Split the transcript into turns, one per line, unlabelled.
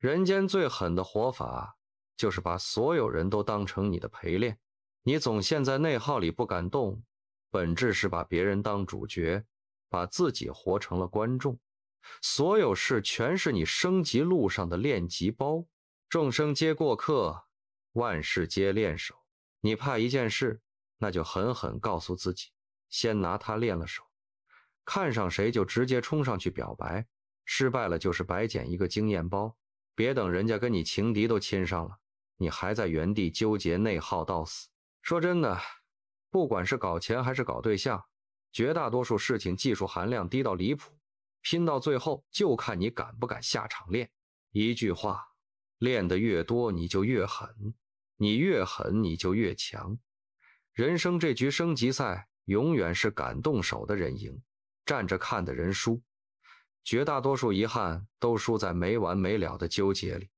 人间最狠的活法，就是把所有人都当成你的陪练。你总陷在内耗里不敢动，本质是把别人当主角，把自己活成了观众。所有事全是你升级路上的练级包，众生皆过客，万事皆练手。你怕一件事，那就狠狠告诉自己，先拿它练了手。看上谁就直接冲上去表白，失败了就是白捡一个经验包。别等人家跟你情敌都亲上了，你还在原地纠结内耗到死。说真的，不管是搞钱还是搞对象，绝大多数事情技术含量低到离谱，拼到最后就看你敢不敢下场练。一句话，练得越多你就越狠，你越狠你就越强。人生这局升级赛永远是敢动手的人赢，站着看的人输。绝大多数遗憾都输在没完没了的纠结里。